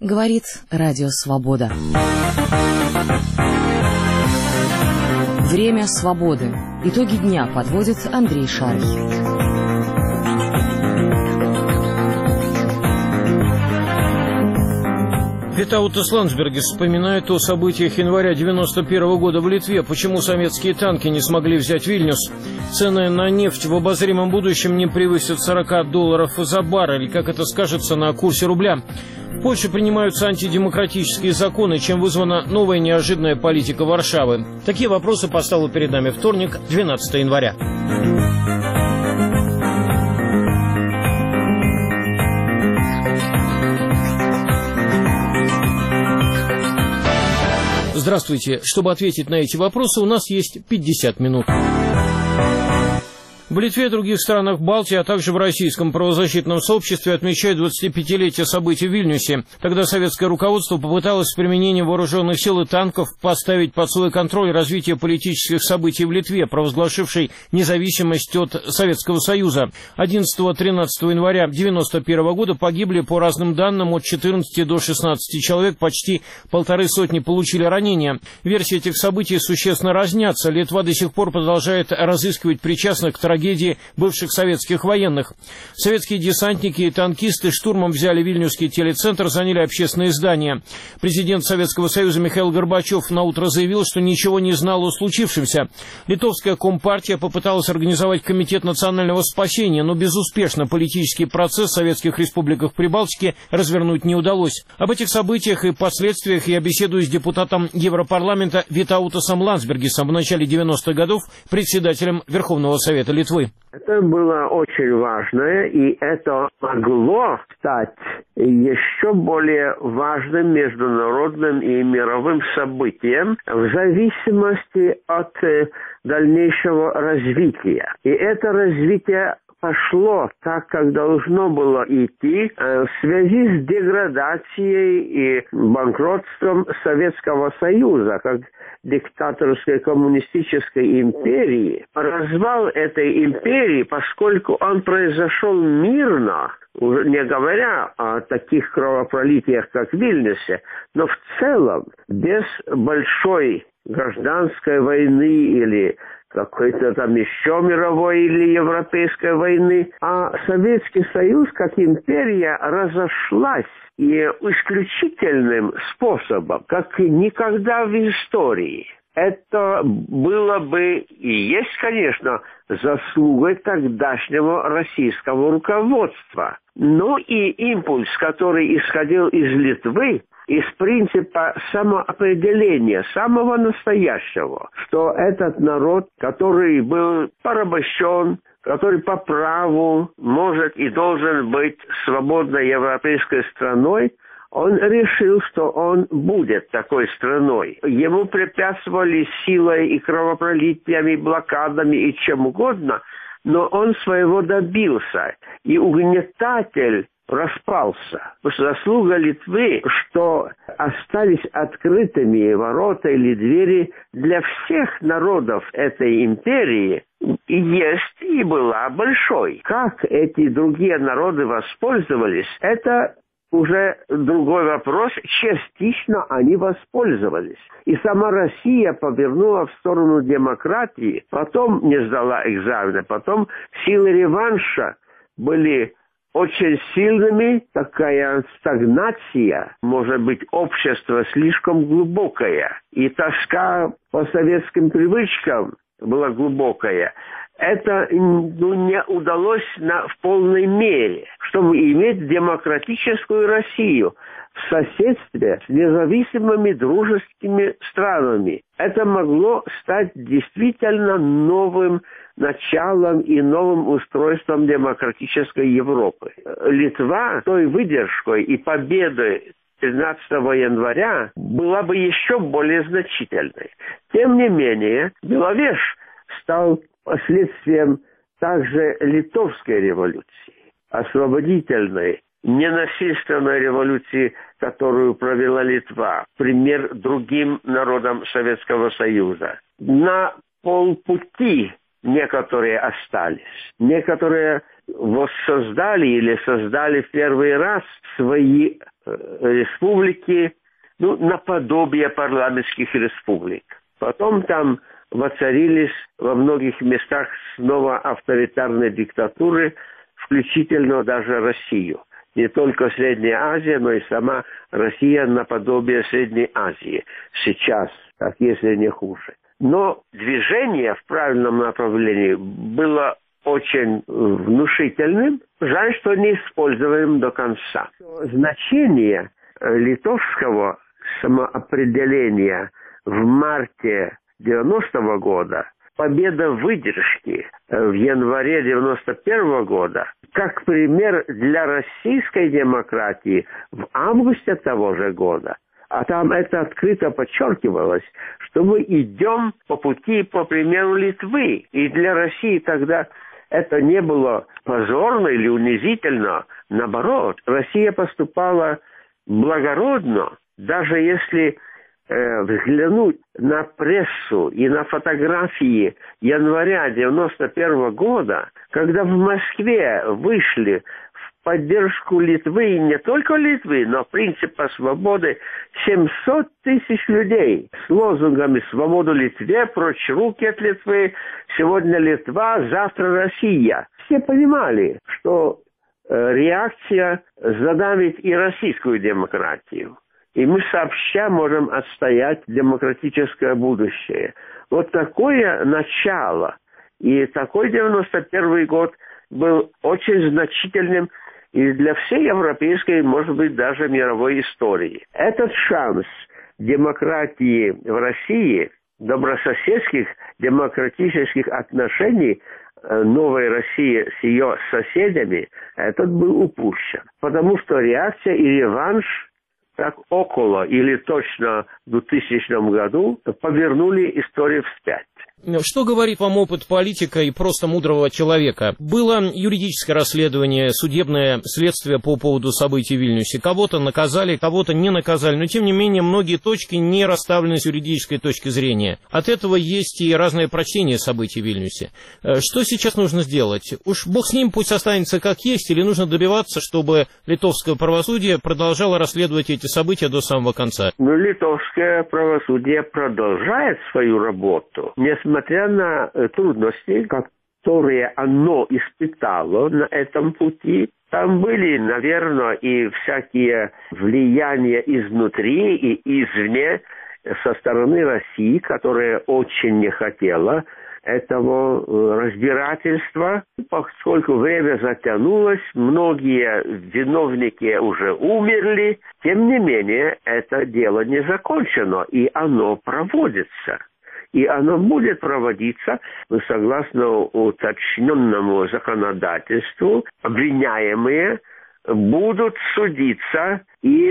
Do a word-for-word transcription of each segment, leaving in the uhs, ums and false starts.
Говорит Радио Свобода. Время свободы. Итоги дня подводит Андрей Шарий. Витаутас Ландсбергис вспоминает о событиях января девяносто первого года в Литве, почему советские танки не смогли взять Вильнюс, цены на нефть в обозримом будущем не превысят сорок долларов за баррель, как это скажется на курсе рубля. В Польше принимаются антидемократические законы, чем вызвана новая неожиданная политика Варшавы. Такие вопросы поставил перед нами вторник, двенадцатого января. Здравствуйте. Чтобы ответить на эти вопросы, у нас есть пятьдесят минут. В Литве и других странах Балтии, а также в российском правозащитном сообществе отмечают двадцатипятилетие событий в Вильнюсе. Тогда советское руководство попыталось с применением вооруженных сил и танков поставить под свой контроль развитие политических событий в Литве, провозглашившей независимость от Советского Союза. одиннадцатого-тринадцатого января девяносто первого года погибли, по разным данным, от четырнадцати до шестнадцати человек, почти полторы сотни получили ранения. Версии этих событий существенно разнятся. Литва до сих пор продолжает разыскивать причастных к трагедии бывших советских военных. Советские десантники и танкисты штурмом взяли Вильнюсский телецентр, заняли общественные здания. Президент Советского Союза Михаил Горбачев наутро заявил, что ничего не знал о случившемся. Литовская компартия попыталась организовать комитет национального спасения, но безуспешно. Политический процесс в советских республиках Прибалтики развернуть не удалось. Об этих событиях и последствиях я беседую с депутатом Европарламента Витаутасом Ландсбергисом, в начале девяностых годов председателем Верховного Совета Литвы. Это было очень важно, и это могло стать еще более важным международным и мировым событием в зависимости от дальнейшего развития. И это развитие пошло так, как должно было идти, в связи с деградацией и банкротством Советского Союза, как диктаторской коммунистической империи. Развал этой империи, поскольку он произошел мирно, уже не говоря о таких кровопролитиях, как в Вильнюсе, но в целом без большой гражданской войны или какой-то там еще мировой или европейской войны, а Советский Союз как империя разошлась и исключительным способом, как никогда в истории. Это было бы и есть, конечно, заслугой тогдашнего российского руководства. Но и импульс, который исходил из Литвы, из принципа самоопределения, самого настоящего, что этот народ, который был порабощен, который по праву может и должен быть свободной европейской страной, он решил, что он будет такой страной. Ему препятствовали силой и кровопролитиями, блокадами и чем угодно, но он своего добился. И угнетатель распался. Заслуга Литвы, что остались открытыми ворота или двери для всех народов этой империи, и есть и была большой. Как эти другие народы воспользовались, это уже другой вопрос. Частично они воспользовались. И сама Россия повернула в сторону демократии, потом не сдала экзамена, потом силы реванша были очень сильными, такая стагнация, может быть, общество слишком глубокое, и тоска по советским привычкам была глубокая. Это ну, не удалось на, в полной мере, чтобы иметь демократическую Россию в соседстве с независимыми дружескими странами. Это могло стать действительно новым началом и новым устройством демократической Европы. Литва той выдержкой и победой тринадцатого января была бы еще более значительной. Тем не менее, Беловеж стал последствием также литовской революции, освободительной, ненасильственной революции, которую провела Литва, пример другим народам Советского Союза. На полпути некоторые остались, некоторые воссоздали или создали в первый раз свои республики, ну, наподобие парламентских республик. Потом там воцарились во многих местах снова авторитарные диктатуры, включительно даже Россию. Не только Средняя Азия, но и сама Россия наподобие Средней Азии. Сейчас, так если не хуже. Но движение в правильном направлении было очень внушительным. Жаль, что не используем до конца. Значение литовского самоопределения в марте девяностого года, победа выдержки в январе девяносто первого года, как пример для российской демократии в августе того же года. А там это открыто подчеркивалось, что мы идем по пути, по примеру Литвы. И для России тогда это не было позорно или унизительно. Наоборот, Россия поступала благородно, даже если э, взглянуть на прессу и на фотографии января девяносто первого года, когда в Москве вышли в поддержку Литвы, и не только Литвы, но принципа свободы, семьсот тысяч людей с лозунгами «Свободу Литве», «Прочь руки от Литвы», «Сегодня Литва, завтра Россия». Все понимали, что э, реакция задавит и российскую демократию. И мы сообща можем отстоять демократическое будущее. Вот такое начало. И такой девяносто первый год был очень значительным и для всей европейской, может быть, даже мировой истории. Этот шанс демократии в России, добрососедских демократических отношений новой России с ее соседями, этот был упущен. Потому что реакция и реванш так около или точно в двухтысячном году повернули историю вспять. Что говорит вам опыт политика и просто мудрого человека? Было юридическое расследование, судебное следствие по поводу событий в Вильнюсе. Кого-то наказали, кого-то не наказали, но тем не менее многие точки не расставлены с юридической точки зрения. От этого есть и разное прочтение событий в Вильнюсе. Что сейчас нужно сделать? Уж бог с ним, пусть останется как есть, или нужно добиваться, чтобы литовское правосудие продолжало расследовать эти события до самого конца? Ну, литовское правосудие продолжает свою работу. Несмотря Несмотря на трудности, которые оно испытало на этом пути, там были, наверное, и всякие влияния изнутри и извне со стороны России, которая очень не хотела этого разбирательства. Поскольку время затянулось, многие виновники уже умерли, тем не менее, это дело не закончено, и оно проводится. И оно будет проводиться согласно уточненному законодательству. Обвиняемые будут судиться и,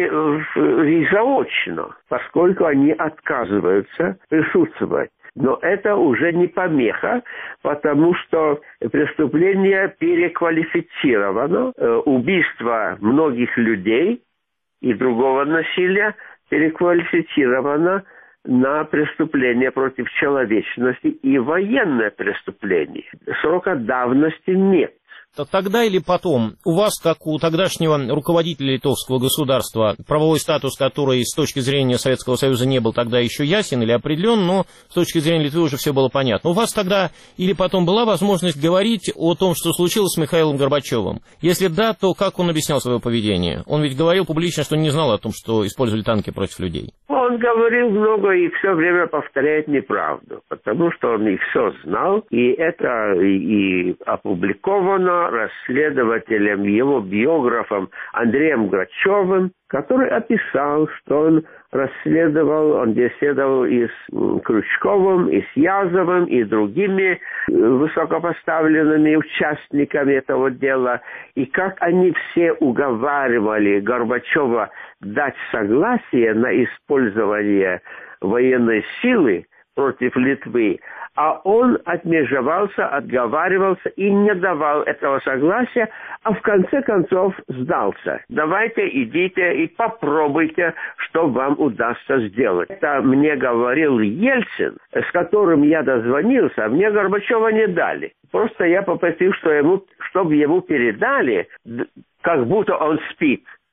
и заочно, поскольку они отказываются присутствовать. Но это уже не помеха, потому что преступление переквалифицировано. Убийство многих людей и другого насилия переквалифицировано на преступление против человечности и военное преступление. Срока давности нет. Тогда или потом, у вас, как у тогдашнего руководителя литовского государства, правовой статус, который с точки зрения Советского Союза не был тогда еще ясен или определен, но с точки зрения Литвы уже все было понятно. У вас тогда или потом была возможность говорить о том, что случилось с Михаилом Горбачевым? Если да, то как он объяснял свое поведение? Он ведь говорил публично, что не знал о том, что использовали танки против людей. Он говорил много и все время повторяет неправду, потому что он и все знал, и это и опубликовано расследователем, его биографом Андреем Грачевым, который описал, что он расследовал, он беседовал и с Крючковым, и с Язовым, и другими высокопоставленными участниками этого дела, и как они все уговаривали Горбачева дать согласие на использование военной силы против Литвы, а он отмежевался, отговаривался и не давал этого согласия, а в конце концов сдался. Давайте идите и попробуйте, что вам удастся сделать. Это мне говорил Ельцин, с которым я дозвонился, а мне Горбачева не дали. Просто я попросил, что ему, чтобы ему передали, как будто он спит,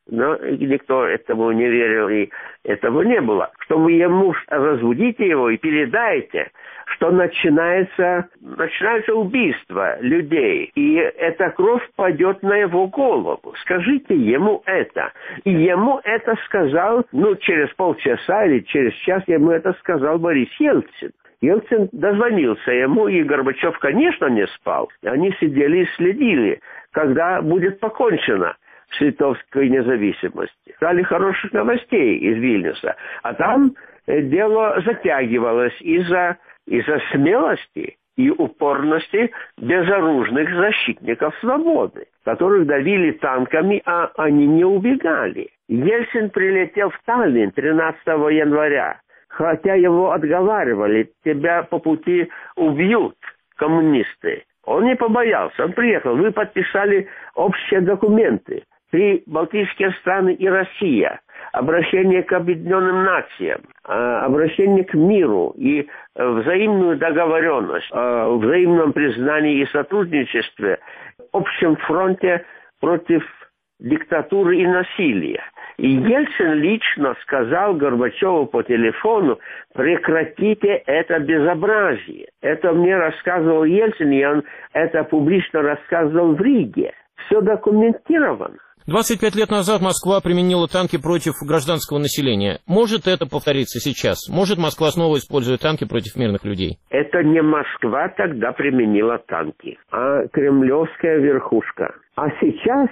но никто этому не верил, и этого не было. Чтобы ему разбудите его и передайте, что начинается, начинается убийство людей, и эта кровь пойдет на его голову. Скажите ему это. И ему это сказал, ну, через полчаса или через час ему это сказал Борис Ельцин. Ельцин дозвонился ему, и Горбачев, конечно, не спал. Они сидели и следили, когда будет покончено с литовской независимостью. Дали хороших новостей из Вильнюса. А там э, дело затягивалось из-за, из-за смелости и упорности безоружных защитников свободы, которых давили танками, а они не убегали. Ельцин прилетел в Таллин тринадцатого января. Хотя его отговаривали, тебя по пути убьют коммунисты. Он не побоялся, он приехал. Вы подписали общие документы. Три балтийские страны и Россия. Обращение к Объединенным Нациям, обращение к миру и взаимную договоренность о взаимном признании и сотрудничестве, общем фронте против диктатуры и насилия. И Ельцин лично сказал Горбачеву по телефону: прекратите это безобразие. Это мне рассказывал Ельцин, и он это публично рассказывал в Риге. Все документировано. двадцать пять лет назад Москва применила танки против гражданского населения. Может это повториться сейчас? Может Москва снова использует танки против мирных людей? Это не Москва тогда применила танки, а кремлевская верхушка. А сейчас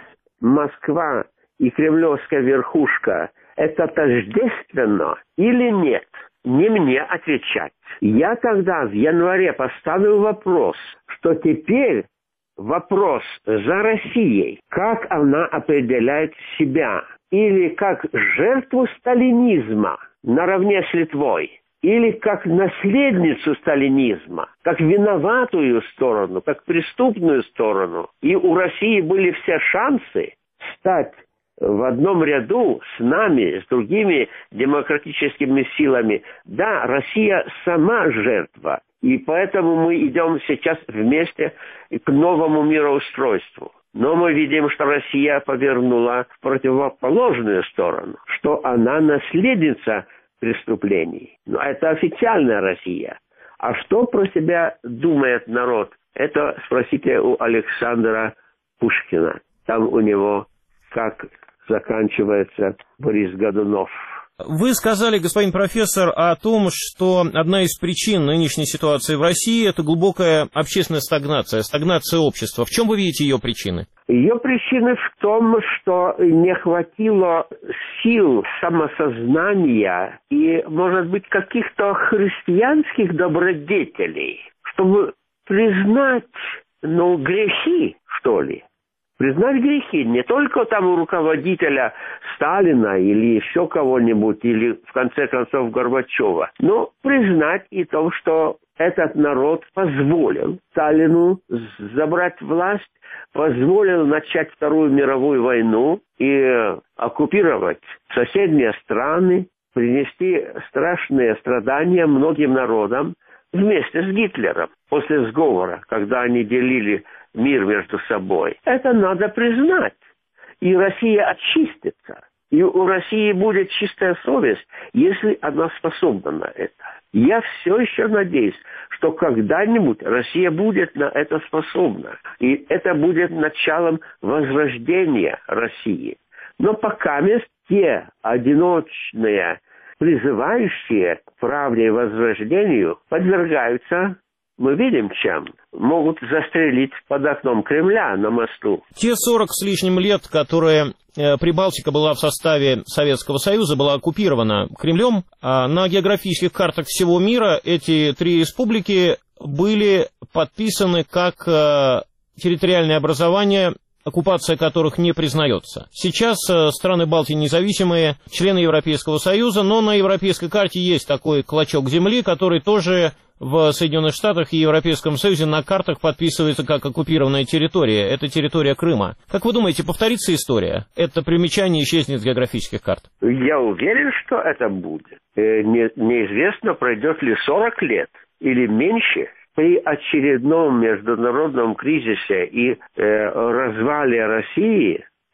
Москва и кремлевская верхушка — это тождественно или нет? Не мне отвечать. Я тогда в январе поставил вопрос, что теперь вопрос за Россией, как она определяет себя, или как жертву сталинизма наравне с Литвой, или как наследницу сталинизма, как виноватую сторону, как преступную сторону. И у России были все шансы стать в одном ряду с нами, с другими демократическими силами. Да, Россия сама жертва, и поэтому мы идем сейчас вместе к новому мироустройству. Но мы видим, что Россия повернула в противоположную сторону, что она наследница преступлений. Но это официальная Россия. А что про себя думает народ? Это спросите у Александра Пушкина. Там у него как заканчивается Борис Годунов. Вы сказали, господин профессор, о том, что одна из причин нынешней ситуации в России – это глубокая общественная стагнация, стагнация общества. В чем вы видите ее причины? Ее причины в том, что не хватило сил, самосознания и, может быть, каких-то христианских добродетелей, чтобы признать, ну, грехи, что ли. Признать грехи не только там у руководителя Сталина или еще кого-нибудь, или в конце концов Горбачева, но признать и то, что этот народ позволил Сталину забрать власть, позволил начать Вторую мировую войну и оккупировать соседние страны, принести страшные страдания многим народам вместе с Гитлером после сговора, когда они делили мир между собой. Это надо признать. И Россия очистится. И у России будет чистая совесть, если она способна на это. Я все еще надеюсь, что когда-нибудь Россия будет на это способна. И это будет началом возрождения России. Но пока мест те одиночные, призывающие к правде и возрождению, подвергаются, мы видим чем, могут застрелить под окном Кремля на мосту. Те сорок с лишним лет, которые э, Прибалтика была в составе Советского Союза, была оккупирована Кремлем, а на географических картах всего мира эти три республики были подписаны как э, территориальное образование, оккупация которых не признается. Сейчас э, страны Балтии независимые, члены Европейского Союза, но на европейской карте есть такой клочок земли, который тоже в Соединенных Штатах и Европейском Союзе на картах подписывается как оккупированная территория. Это территория Крыма. Как вы думаете, повторится история? Это примечание исчезнет с географических карт? Я уверен, что это будет. Не, неизвестно, пройдет ли сорок лет или меньше. При очередном международном кризисе и э, развале России,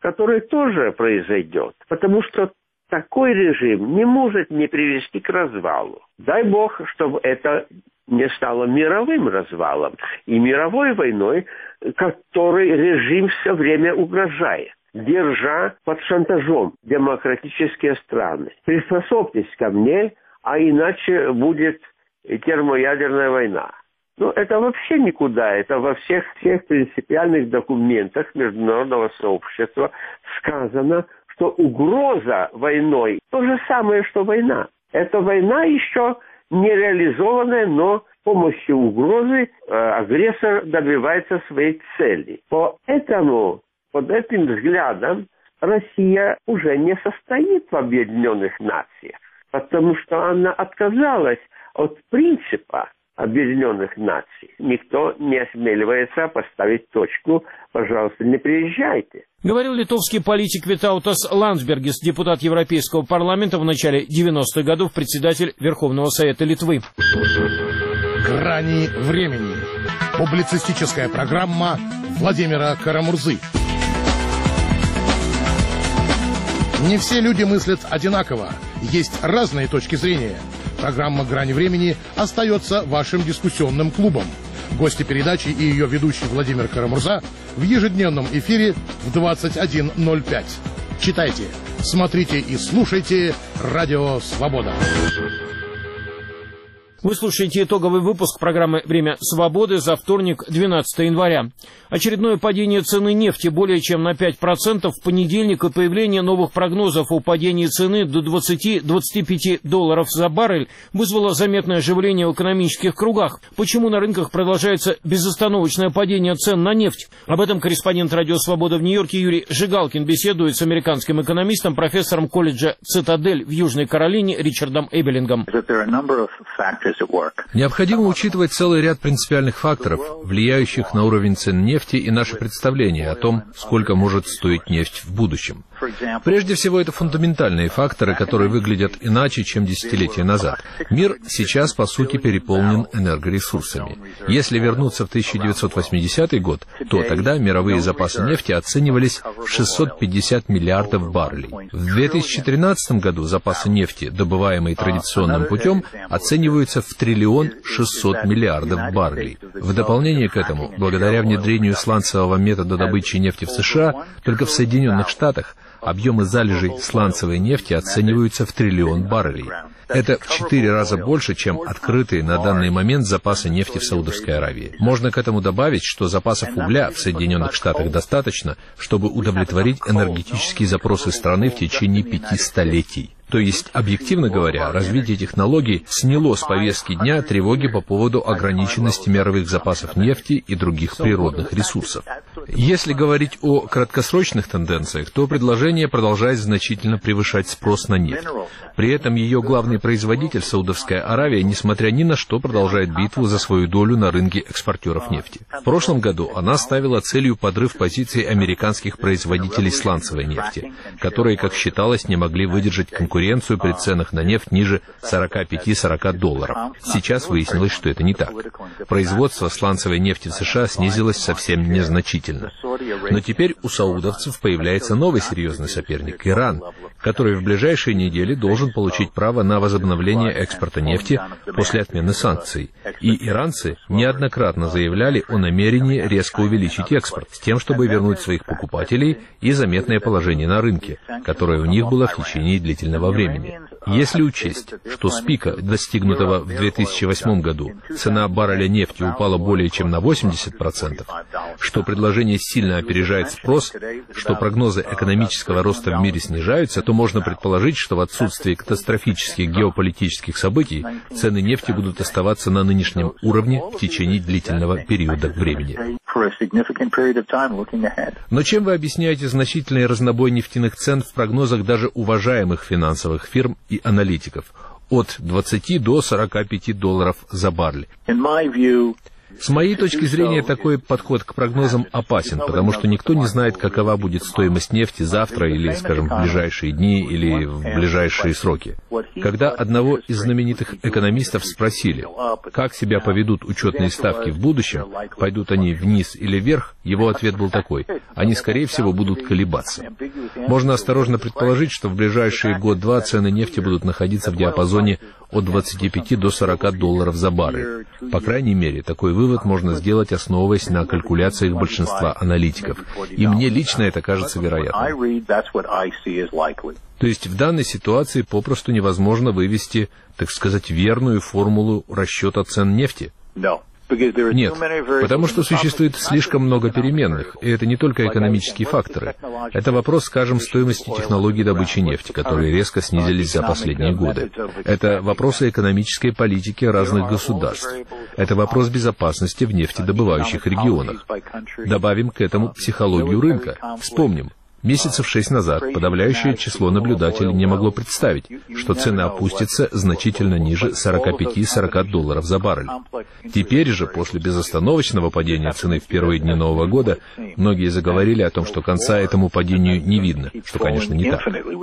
который тоже произойдет. Потому что такой режим не может не привести к развалу. Дай Бог, чтобы это не стало мировым развалом и мировой войной, которой режим все время угрожает, держа под шантажом демократические страны. Приспособьтесь ко мне, а иначе будет термоядерная война. Ну, это вообще никуда. Это во всех, всех принципиальных документах международного сообщества сказано, что угроза войной то же самое, что война. Это война еще не реализованная, но с помощью угрозы э, агрессор добивается своей цели. Поэтому, под этим взглядом, Россия уже не состоит в Объединенных Нациях, потому что она отказалась от принципа Объединенных Наций. Никто не осмеливается поставить точку. Пожалуйста, не приезжайте. Говорил литовский политик Витаутас Ландсбергис, депутат Европейского парламента, в начале девяностых годов председатель Верховного Совета Литвы. «Грани времени». Публицистическая программа Владимира Карамурзы. Не все люди мыслят одинаково. Есть разные точки зрения. Программа «Грани времени» остается вашим дискуссионным клубом. Гости передачи и ее ведущий Владимир Карамурза в ежедневном эфире в двадцать один ноль пять. Читайте, смотрите и слушайте «Радио Свобода». Вы слушаете итоговый выпуск программы «Время свободы» за вторник, двенадцатого января. Очередное падение цены нефти более чем на пять процентов в понедельник и появление новых прогнозов о падении цены до двадцати — двадцати пяти долларов за баррель вызвало заметное оживление в экономических кругах. Почему на рынках продолжается безостановочное падение цен на нефть? Об этом корреспондент «Радио Свобода» в Нью-Йорке Юрий Жигалкин беседует с американским экономистом, профессором колледжа «Цитадель» в Южной Каролине Ричардом Эбелингом. Необходимо учитывать целый ряд принципиальных факторов, влияющих на уровень цен нефти и наше представление о том, сколько может стоить нефть в будущем. Прежде всего, это фундаментальные факторы, которые выглядят иначе, чем десятилетия назад. Мир сейчас, по сути, переполнен энергоресурсами. Если вернуться в тысяча девятьсот восьмидесятый год, то тогда мировые запасы нефти оценивались в шестьсот пятьдесят миллиардов баррелей. В две тысячи тринадцатом году запасы нефти, добываемые традиционным путем, оцениваются в триллион шестьсот миллиардов баррелей. В дополнение к этому, благодаря внедрению сланцевого метода добычи нефти в США, только в Соединенных Штатах объемы залежей сланцевой нефти оцениваются в триллион баррелей. Это в четыре раза больше, чем открытые на данный момент запасы нефти в Саудовской Аравии. Можно к этому добавить, что запасов угля в Соединенных Штатах достаточно, чтобы удовлетворить энергетические запросы страны в течение пяти столетий. То есть, объективно говоря, развитие технологий сняло с повестки дня тревоги по поводу ограниченности мировых запасов нефти и других природных ресурсов. Если говорить о краткосрочных тенденциях, то предложение продолжает значительно превышать спрос на нефть. При этом ее главный производитель, Саудовская Аравия, несмотря ни на что, продолжает битву за свою долю на рынке экспортеров нефти. В прошлом году она ставила целью подрыв позиций американских производителей сланцевой нефти, которые, как считалось, не могли выдержать конкуренцию при ценах на нефть ниже сорока пяти — сорока долларов. Сейчас выяснилось, что это не так. Производство сланцевой нефти в США снизилось совсем незначительно. Но теперь у саудовцев появляется новый серьезный соперник — Иран, который в ближайшие недели должен получить право на возобновление экспорта нефти после отмены санкций. И иранцы неоднократно заявляли о намерении резко увеличить экспорт, с тем, чтобы вернуть своих покупателей и заметное положение на рынке, которое у них было в течение длительного времени. Если учесть, что с пика, достигнутого в две тысячи восьмом году, цена барреля нефти упала более чем на восемьдесят процентов, что предложение сильно опережает спрос, что прогнозы экономического роста в мире снижаются, то можно предположить, что в отсутствии катастрофических геополитических событий цены нефти будут оставаться на нынешнем уровне в течение длительного периода времени. Но чем вы объясняете значительный разнобой нефтяных цен в прогнозах даже уважаемых финансовых фирм и аналитиков от двадцати до сорока пяти долларов за баррель? С моей точки зрения, такой подход к прогнозам опасен, потому что никто не знает, какова будет стоимость нефти завтра или, скажем, в ближайшие дни или в ближайшие сроки. Когда одного из знаменитых экономистов спросили, как себя поведут учетные ставки в будущем, пойдут они вниз или вверх, его ответ был такой: они, скорее всего, будут колебаться. Можно осторожно предположить, что в ближайшие год-два цены нефти будут находиться в диапазоне от двадцати пяти до сорока долларов за баррель. По крайней мере, такой вывод можно сделать, основываясь на калькуляциях большинства аналитиков. И мне лично это кажется вероятным. То есть в данной ситуации попросту невозможно вывести, так сказать, верную формулу расчета цен нефти? Нет, потому что существует слишком много переменных, и это не только экономические факторы. Это вопрос, скажем, стоимости технологий добычи нефти, которые резко снизились за последние годы. Это вопросы экономической политики разных государств. Это вопрос безопасности в нефтедобывающих регионах. Добавим к этому психологию рынка. Вспомним. Месяцев шесть назад подавляющее число наблюдателей не могло представить, что цены опустятся значительно ниже сорока пяти - сорока долларов за баррель. Теперь же, после безостановочного падения цены в первые дни Нового года, многие заговорили о том, что конца этому падению не видно, что, конечно, не так.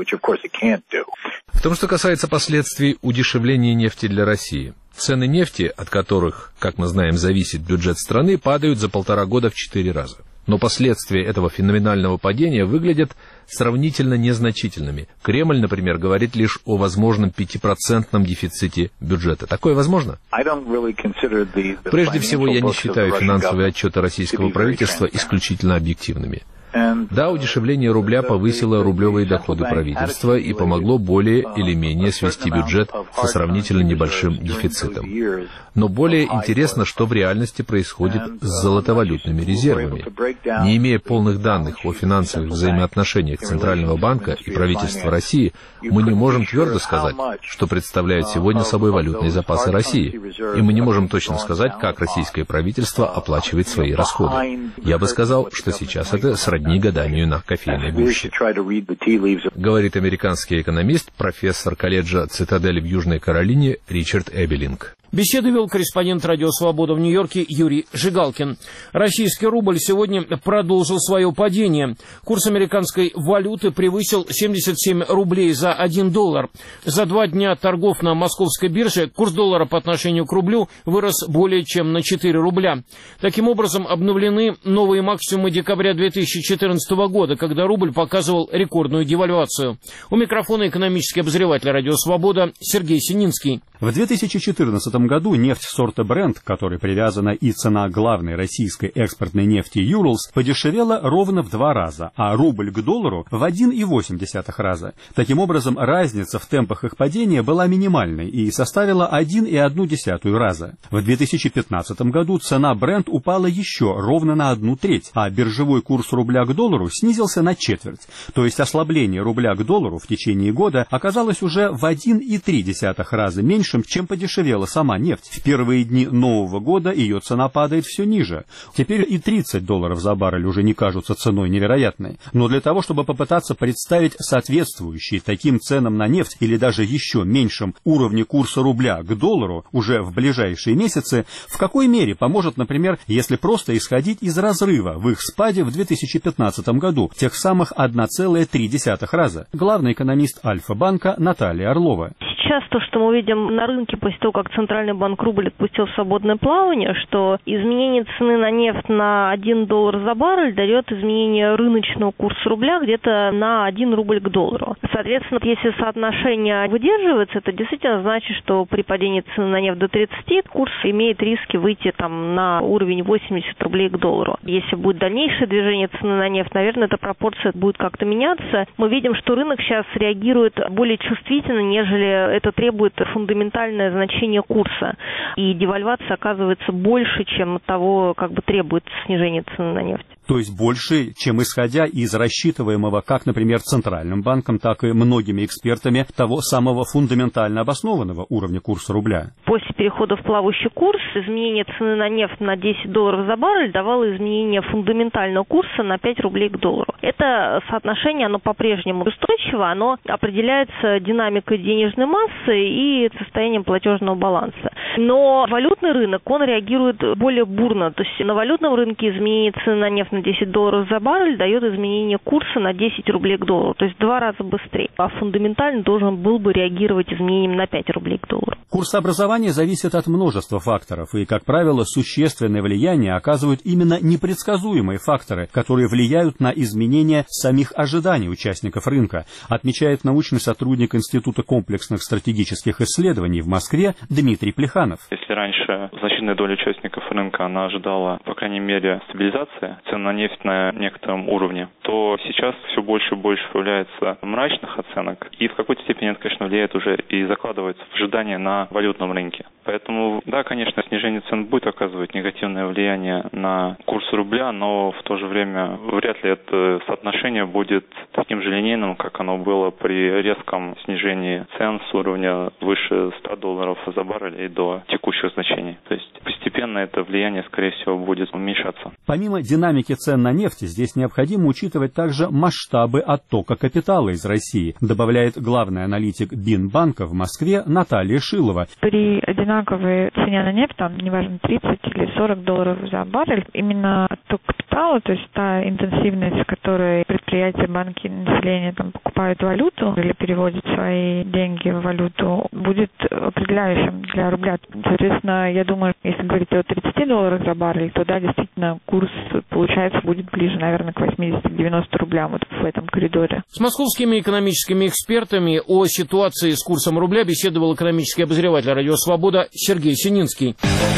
В том, что касается последствий удешевления нефти для России. Цены нефти, от которых, как мы знаем, зависит бюджет страны, падают за полтора года в четыре раза. Но последствия этого феноменального падения выглядят сравнительно незначительными. Кремль, например, говорит лишь о возможном пятипроцентном дефиците бюджета. Такое возможно? Прежде всего, я не считаю финансовые отчеты российского правительства исключительно объективными. Да, удешевление рубля повысило рублевые доходы правительства и помогло более или менее свести бюджет со сравнительно небольшим дефицитом. Но более интересно, что в реальности происходит с золотовалютными резервами. Не имея полных данных о финансовых взаимоотношениях Центрального банка и правительства России, мы не можем твердо сказать, что представляют сегодня собой валютные запасы России. И мы не можем точно сказать, как российское правительство оплачивает свои расходы. Я бы сказал, что сейчас это сродни гаданию на кофейной гуще. Говорит американский экономист, профессор колледжа «Цитадель» в Южной Каролине Ричард Эбелинг. Беседу вел корреспондент «Радио Свобода» в Нью-Йорке Юрий Жигалкин. Российский рубль сегодня продолжил свое падение. Курс американской валюты превысил семьдесят семь рублей за один доллар. За два дня торгов на московской бирже курс доллара по отношению к рублю вырос более чем на четыре рубля. Таким образом, обновлены новые максимумы декабря две тысячи четырнадцатого года, когда рубль показывал рекордную девальвацию. У микрофона экономический обозреватель «Радио Свобода» Сергей Сининский. В две тысячи четырнадцатом году нефть сорта Brent, к которой привязана и цена главной российской экспортной нефти Urals, подешевела ровно в два раза, а рубль к доллару в один и восемь десятых раза. Таким образом, разница в темпах их падения была минимальной и составила один и одну десятую раза. В две тысячи пятнадцатом году цена Brent упала еще ровно на одну треть, а биржевой курс рубля к доллару снизился на четверть. То есть ослабление рубля к доллару в течение года оказалось уже в один и три десятых раза меньше, чем подешевела сама нефть. В первые дни Нового года ее цена падает все ниже. Теперь и тридцать долларов за баррель уже не кажутся ценой невероятной. Но для того, чтобы попытаться представить соответствующие таким ценам на нефть или даже еще меньшем уровне курса рубля к доллару уже в ближайшие месяцы, в какой мере поможет, например, если просто исходить из разрыва в их спаде в две тысячи пятнадцатом году, тех самых одна целая три десятых раза. Главный экономист Альфа-банка Наталья Орлова. Сейчас то, что мы видим на рынке после того, как Центральный банк рубль отпустил в свободное плавание, что изменение цены на нефть на один доллар за баррель дает изменение рыночного курса рубля где-то на один рубль к доллару. Соответственно, если соотношение выдерживается, это действительно значит, что при падении цены на нефть до тридцати курс имеет риски выйти там на уровень восемьдесят рублей к доллару. Если будет дальнейшее движение цены на нефть, наверное, эта пропорция будет как-то меняться. Мы видим, что рынок сейчас реагирует более чувствительно, нежели это требует фундаментальное значение курса. И девальвация оказывается больше, чем того, как бы требует снижение цены на нефть. То есть больше, чем исходя из рассчитываемого как, например, Центральным банком, так и многими экспертами того самого фундаментально обоснованного уровня курса рубля. После перехода в плавающий курс изменение цены на нефть на десять долларов за баррель давало изменение фундаментального курса на пять рублей к доллару. Это соотношение, оно по-прежнему устойчиво, оно определяется динамикой денежной массы и состоянием платежного баланса. Но валютный рынок, он реагирует более бурно. То есть на валютном рынке изменение цены на нефть на десять долларов за баррель дает изменение курса на десять рублей к доллару. То есть в два раза быстрее. А фундаментально должен был бы реагировать изменением на пять рублей к доллару. Курсообразование зависит от множества факторов. И, как правило, существенное влияние оказывают именно непредсказуемые факторы, которые влияют на изменения самих ожиданий участников рынка, отмечает научный сотрудник Института комплексных стратегических исследований в Москве Дмитрий Плеханов. Если раньше значительная доля участников рынка, она ожидала, по крайней мере, стабилизации цен на нефть на некотором уровне, то сейчас все больше и больше появляется мрачных оценок, и в какой-то степени это, конечно, влияет уже и закладывается в ожидания на валютном рынке. Поэтому, да, конечно, снижение цен будет оказывать негативное влияние на курс рубля, но в то же время вряд ли это соотношение будет таким же линейным, как оно было при резком снижении цен с уровня выше ста долларов за баррель и до текущих значений. То есть постепенно это влияние, скорее всего, будет уменьшаться. Помимо динамики цен на нефть, здесь необходимо учитывать также масштабы оттока капитала из России, добавляет главный аналитик Бинбанка в Москве Наталья Шилова. При одинаковой цене на нефть, там, неважно, тридцать или сорок долларов за баррель, именно отток капитала, то есть та интенсивность, с которой предприятия, банки, население там покупают валюту или переводят свои деньги в валюту, будет определяющим для рубля. Соответственно, я думаю, если говорить о тридцати долларах за баррель, то да, действительно, курс, получается, будет ближе, наверное, к восьмидесяти-девяноста рублям вот в этом коридоре. С московскими экономическими экспертами о ситуации с курсом рубля беседовал экономический обозреватель «Радио Свобода» Сергей Сининский.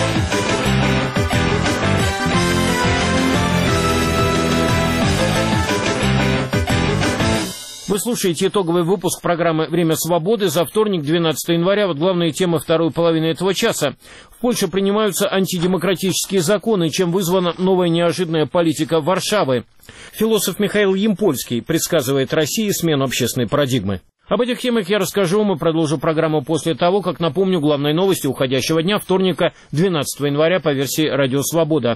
Вы слушаете итоговый выпуск программы «Время свободы» за вторник, двенадцатого января. Вот главные темы второй половины этого часа. В Польше принимаются антидемократические законы, чем вызвана новая неожиданная политика Варшавы. Философ Михаил Ямпольский предсказывает России смену общественной парадигмы. Об этих темах я расскажу вам и продолжу программу после того, как напомню главные новости уходящего дня, вторника, двенадцатого января по версии «Радио Свобода».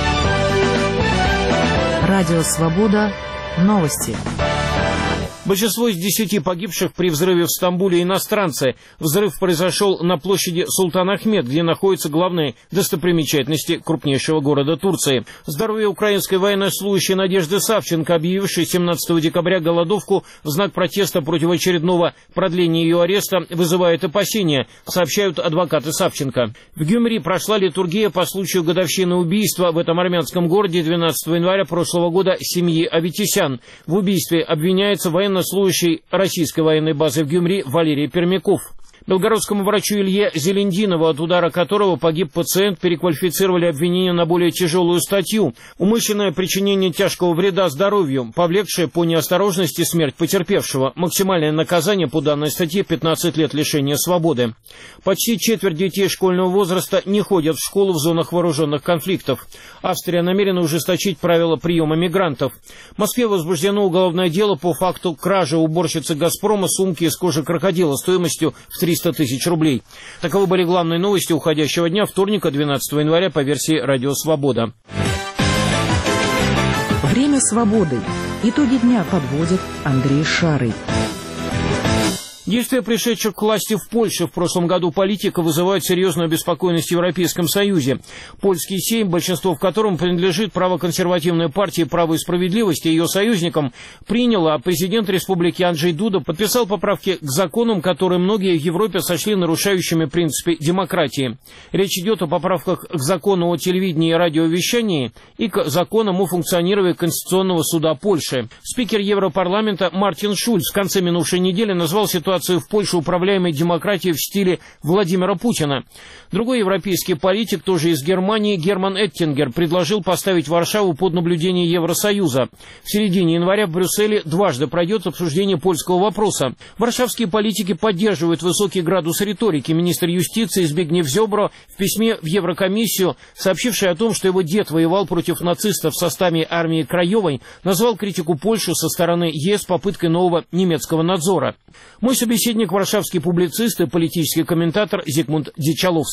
Радио Свобода. Новости. Большинство из десяти погибших при взрыве в Стамбуле иностранцы. Взрыв произошел на площади Султан Ахмед, где находятся главные достопримечательности крупнейшего города Турции. Здоровье украинской военнослужащей Надежды Савченко, объявившей семнадцатого декабря голодовку в знак протеста против очередного продления ее ареста, вызывает опасения, сообщают адвокаты Савченко. В Гюмри прошла литургия по случаю годовщины убийства в этом армянском городе двенадцатого января прошлого года семьи Аветисян. В убийстве обвиняется военнослужащий служащий российской военной базы в Гюмри Валерий Пермяков. Белгородскому врачу Илье Зелендинову, от удара которого погиб пациент, переквалифицировали обвинение на более тяжелую статью – умышленное причинение тяжкого вреда здоровью, повлекшее по неосторожности смерть потерпевшего. Максимальное наказание по данной статье – пятнадцать лет лишения свободы. Почти четверть детей школьного возраста не ходят в школу в зонах вооруженных конфликтов. Австрия намерена ужесточить правила приема мигрантов. В Москве возбуждено уголовное дело по факту кражи уборщицы «Газпрома» сумки из кожи крокодила стоимостью в триста тысяч рублей. Таковы были главные новости уходящего дня, вторника, двенадцатого января по версии «Радио Свобода». Время свободы. Итоги дня подводит Андрей Шарый. Действия пришедших к власти в Польше в прошлом году политика вызывают серьезную обеспокоенность в Европейском Союзе. Польский Сейм, большинство в котором принадлежит правоконсервативной партии «Право и справедливость» и ее союзникам, принял, а президент республики Анджей Дуда подписал поправки к законам, которые многие в Европе сочли нарушающими принципы демократии. Речь идет о поправках к закону о телевидении и радиовещании и к законам о функционировании Конституционного суда Польши. Спикер Европарламента Мартин Шульц в конце минувшей недели назвал ситуацию в Польше управляемой демократией в стиле Владимира Путина. Другой европейский политик, тоже из Германии, Герман Эттингер, предложил поставить Варшаву под наблюдение Евросоюза. В середине января в Брюсселе дважды пройдет обсуждение польского вопроса. Варшавские политики поддерживают высокий градус риторики. Министр юстиции Збигнев Зёбро в письме в Еврокомиссию, сообщивший о том, что его дед воевал против нацистов в составе армии Краевой, назвал критику Польши со стороны ЕС попыткой нового немецкого надзора. Мой собеседник – варшавский публицист и политический комментатор Зигмунд Дичаловский.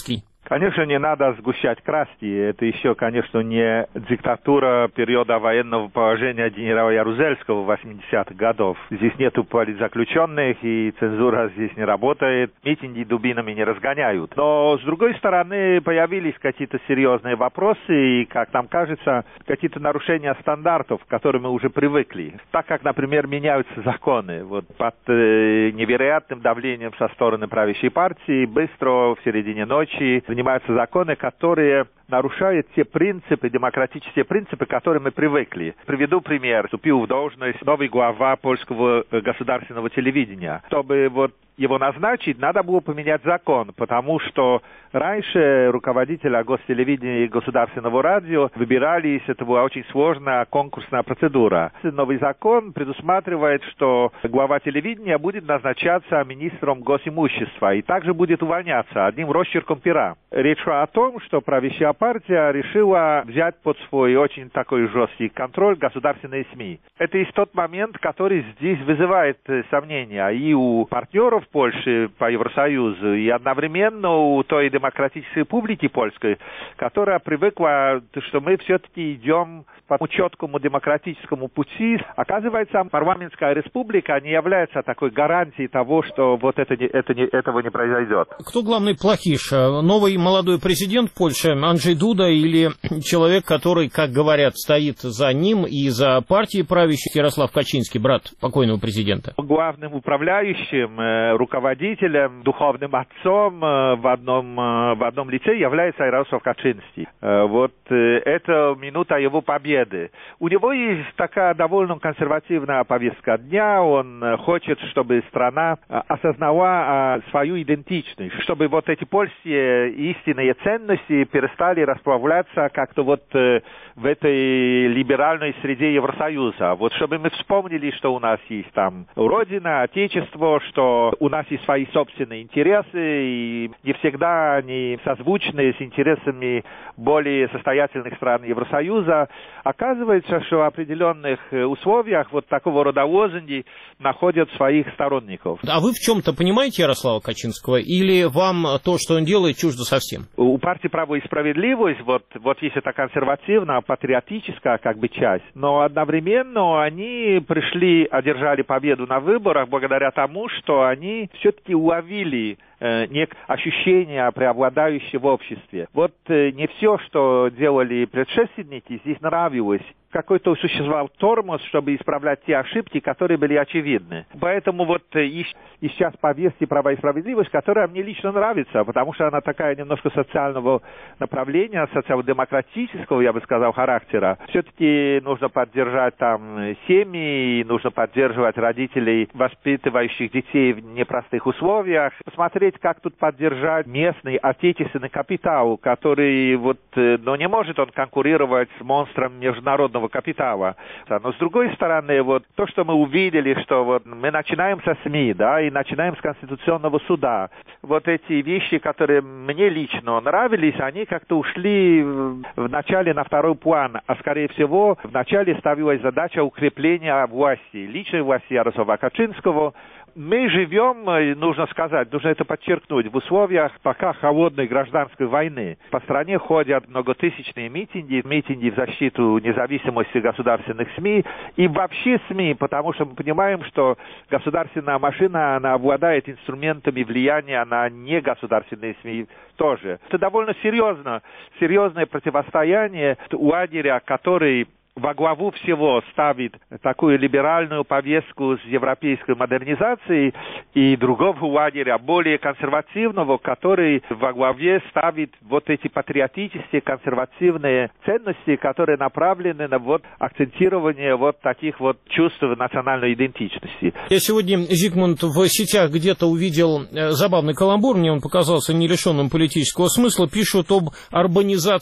Конечно, не надо сгущать краски. Это еще, конечно, не диктатура периода военного положения генерала Ярузельского восьмидесятых годов. Здесь нету политзаключенных, и цензура здесь не работает. Митинги дубинами не разгоняют. Но, с другой стороны, появились какие-то серьезные вопросы, и, как нам кажется, какие-то нарушения стандартов, к которым мы уже привыкли. Так как, например, меняются законы. Вот под э, невероятным давлением со стороны правящей партии быстро в середине ночи принимаются законы, которые нарушают те принципы, демократические принципы, к которым мы привыкли. Приведу пример. Вступил в должность новый глава польского государственного телевидения. Чтобы вот его назначить, надо было поменять закон, потому что раньше руководителя гостелевидения и государственного радио выбирались, это была очень сложная конкурсная процедура. Новый закон предусматривает, что глава телевидения будет назначаться министром госимущества и также будет увольняться одним росчерком пера. Речь шла о том, что правящая партия решила взять под свой очень такой жесткий контроль государственные СМИ. Это и тот момент, который здесь вызывает сомнения и у партнеров Польши по Евросоюзу, и одновременно у той демократической публики польской, которая привыкла, что мы все-таки идем по четкому демократическому пути. Оказывается, парламентская республика не является такой гарантией того, что вот это, это, этого не произойдет. Кто главный плохиш? Новый молодой президент Польши Анджей Дуда или человек, который, как говорят, стоит за ним и за партией правящей, Ярослав Качинский, брат покойного президента? Главным управляющим, руководителем, духовным отцом в одном, в одном лице является Ярослав Качинский. Вот это минута его победы. У него есть такая довольно консервативная повестка дня. Он хочет, чтобы страна осознала свою идентичность, чтобы вот эти польские истинные ценности перестали расплавляться как-то вот в этой либеральной среде Евросоюза. Вот чтобы мы вспомнили, что у нас есть там Родина, Отечество, что у нас есть свои собственные интересы, и не всегда они созвучны с интересами более состоятельных стран Евросоюза. Оказывается, что в определенных условиях вот такого рода лозунги находят своих сторонников. А вы в чем-то понимаете Ярослава Качинского, или вам то, что он делает, чуждо совсем? У партии «Право и справедливость» вот, вот есть эта консервативная, патриотическая как бы часть, но одновременно они пришли, одержали победу на выборах благодаря тому, что они все-таки уловили э, некое ощущение, преобладающее в обществе. Вот э, не все, что делали предшественники, здесь нравилось. Какой-то существовал тормоз, чтобы исправлять те ошибки, которые были очевидны. Поэтому вот и, и сейчас повестки «Право и справедливость», которая мне лично нравится, потому что она такая немножко социального направления, социал-демократического, я бы сказал, характера. Все-таки нужно поддержать там семьи, нужно поддерживать родителей, воспитывающих детей в непростых условиях, посмотреть, как тут поддержать местный отечественный капитал, который вот, ну, не может он конкурировать с монстром международного капитала. Но с другой стороны, вот то, что мы увидели, что вот мы начинаем со СМИ, да, и начинаем с Конституционного суда. Вот эти вещи, которые мне лично нравились, они как-то ушли в начале на второй план, а скорее всего в начале ставилась задача укрепления власти, личной власти Ярослава Качинского. Мы живем, нужно сказать, нужно это подчеркнуть, в условиях пока холодной гражданской войны. По стране ходят многотысячные митинги, митинги в защиту независимости государственных СМИ и вообще СМИ, потому что мы понимаем, что государственная машина, она обладает инструментами влияния на негосударственные СМИ тоже. Это довольно серьезно, серьезное противостояние лагеря, который во главу всего ставит такую либеральную повестку с европейской модернизацией, и другого лагеря, более консервативного, который во главе ставит вот эти патриотические, консервативные ценности, которые направлены на вот акцентирование вот таких вот чувств национальной идентичности. Я сегодня, Зигмунд, в сетях где-то увидел забавный каламбур, мне он показался не лишенным политического смысла. Пишут об урбанизации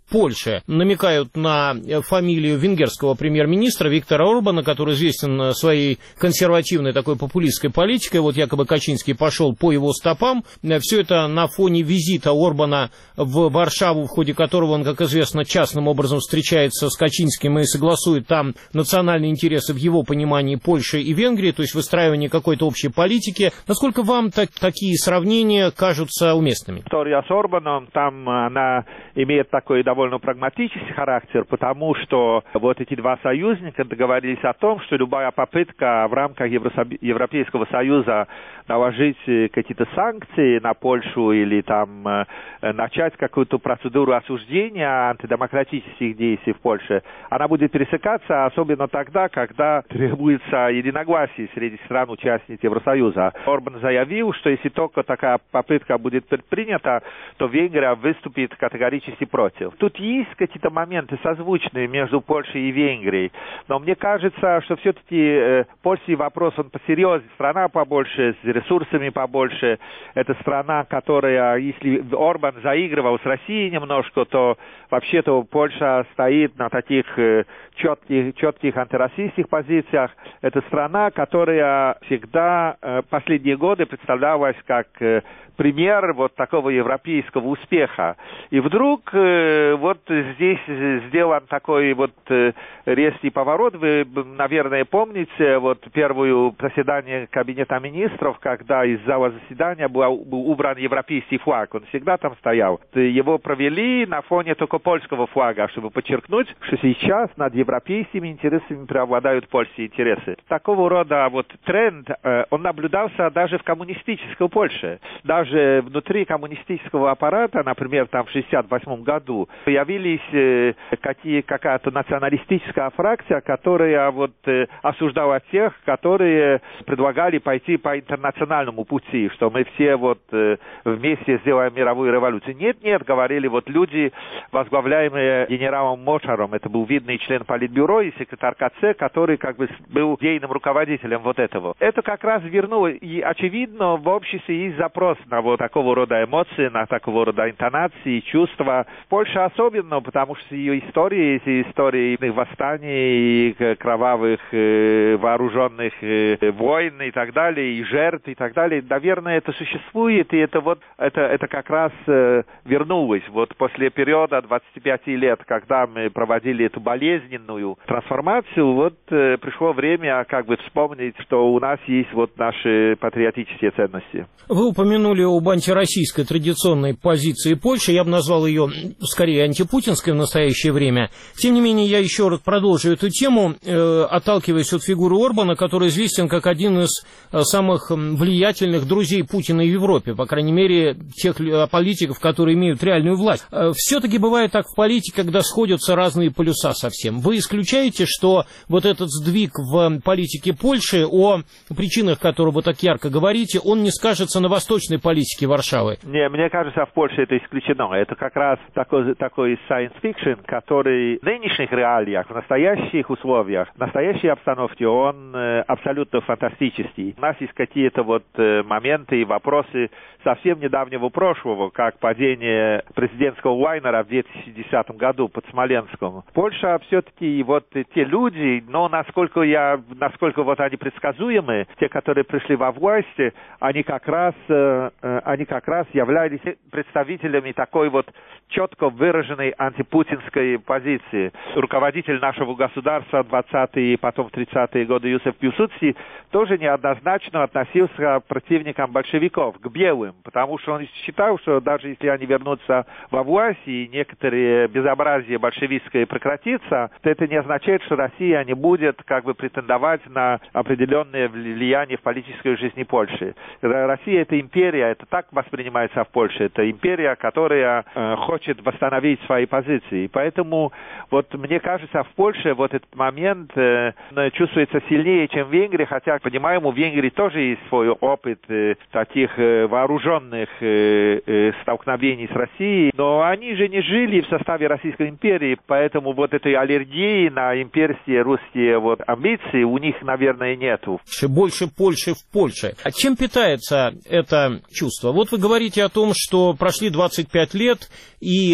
Польше. Намекают на фамилию венгерского премьер-министра Виктора Орбана, который известен своей консервативной такой популистской политикой. Вот якобы Качинский пошел по его стопам. Все это на фоне визита Орбана в Варшаву, в ходе которого он, как известно, частным образом встречается с Качинским и согласует там национальные интересы в его понимании Польши и Венгрии, то есть выстраивание какой-то общей политики. Насколько вам так, такие сравнения кажутся уместными? История с Орбаном, там она имеет такой довольно прагматический характер, потому что вот эти два союзника договорились о том, что любая попытка в рамках Европейского Союза наложить какие-то санкции на Польшу или там начать какую-то процедуру осуждения антидемократических действий в Польше, она будет пересекаться, особенно тогда, когда требуется единогласие среди стран-участниц Евросоюза. Орбан заявил, что если только такая попытка будет предпринята, то Венгрия выступит категорически против. Тут есть какие-то моменты созвучные между Польшей и Венгрией, но мне кажется, что все-таки э, польский вопрос, он посерьезнее. Страна побольше, с ресурсами побольше. Это страна, которая, если Орбан заигрывал с Россией немножко, то вообще-то Польша стоит на таких э, четких, четких антироссийских позициях. Это страна, которая всегда э, последние годы представлялась как э, пример вот такого европейского успеха. И вдруг э, вот здесь сделан такой вот э, резкий поворот. Вы, наверное, помните вот первое заседание Кабинета министров, когда из зала заседания был, был убран европейский флаг. Он всегда там стоял. Его провели на фоне только польского флага, чтобы подчеркнуть, что сейчас над европейскими интересами преобладают польские интересы. Такого рода вот тренд, э, он наблюдался даже в коммунистической Польше. Даже внутри коммунистического аппарата, например, там в шестьдесят восьмом году, появились э, какие, какая-то националистическая фракция, которая вот э, осуждала тех, которые предлагали пойти по интернациональному пути, что мы все вот э, вместе сделаем мировую революцию. Нет, нет, говорили вот люди, возглавляемые генералом Мочаром, это был видный член Политбюро и секретарь КЦ, который как бы был идейным руководителем вот этого. Это как раз вернуло, и очевидно в обществе есть запрос на вот такого рода эмоции, на такого рода интонации, чувства. Польша особенно, потому что ее истории, эти истории восстаний, кровавых э, вооруженных э, войн и так далее, и жертв и так далее, наверное, это существует, и это вот, это, это как раз э, вернулось. Вот после периода двадцати пяти лет, когда мы проводили эту болезненную трансформацию, вот э, пришло время как бы вспомнить, что у нас есть вот наши патриотические ценности. Вы упомянули об антироссийской традиционной позиции Польши, я бы назвал ее скорее антипутинской в настоящее время. Тем не менее, я еще раз продолжу эту тему, э, отталкиваясь от фигуры Орбана, который известен как один из э, самых влиятельных друзей Путина в Европе, по крайней мере, тех политиков, которые имеют реальную власть. Э, все-таки бывает так в политике, когда сходятся разные полюса совсем. Вы исключаете, что вот этот сдвиг в политике Польши, о причинах которого вы так ярко говорите, он не скажется на восточной политике Варшавы? Не, мне кажется, в Польше это исключено. Это как раз такой, такой science fiction, который в нынешних реалиях, в настоящих условиях, в настоящей обстановке, он э, абсолютно фантастический. У нас есть какие-то вот э, моменты и вопросы совсем недавнего прошлого, как падение президентского лайнера в две тысячи десятом году под Смоленском. Польша все-таки вот те люди, но насколько я, насколько вот они предсказуемы, те, которые пришли во власть, они как раз, э, они как раз являлись представителями такой вот четко выраженной антипутинской позиции. Руководитель нашего государства двадцатые и потом тридцатые годы Юсеф Пилсудский тоже неоднозначно относился к противникам большевиков, к белым, потому что он считал, что даже если они вернутся во власть и некоторые безобразия большевистское прекратится, то это не означает, что Россия не будет как бы претендовать на определенное влияние в политической жизни Польши. Россия — это империя, это так воспринимается в Польше, это империя, которая э, хочет восстановить свои позиции. Поэтому вот мне кажется, в Польше вот этот момент э, чувствуется сильнее, чем в Венгрии, хотя, понимаем, у Венгрии тоже есть свой опыт э, таких э, вооруженных э, э, столкновений с Россией, но они же не жили в составе Российской империи, поэтому вот этой аллергии на имперские русские вот амбиции у них, наверное, нету. Больше Польши в Польше. А чем питается это чувство? Вот вы говорите о том, что прошли двадцать пять лет, и реформы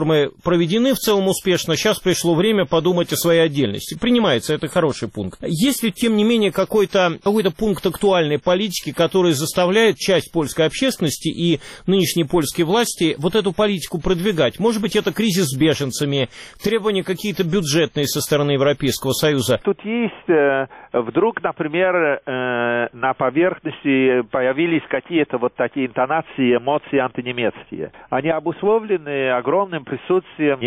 реформы проведены в целом успешно, сейчас пришло время подумать о своей отдельности. Принимается, это хороший пункт. Есть ли, тем не менее, какой-то какой-то пункт актуальной политики, который заставляет часть польской общественности и нынешние польские власти вот эту политику продвигать? Может быть, это кризис с беженцами, требования какие-то бюджетные со стороны Европейского Союза? Тут есть, э, вдруг, например, э, на поверхности появились какие-то вот такие интонации, эмоции антинемецкие. Они обусловлены огромным присутствием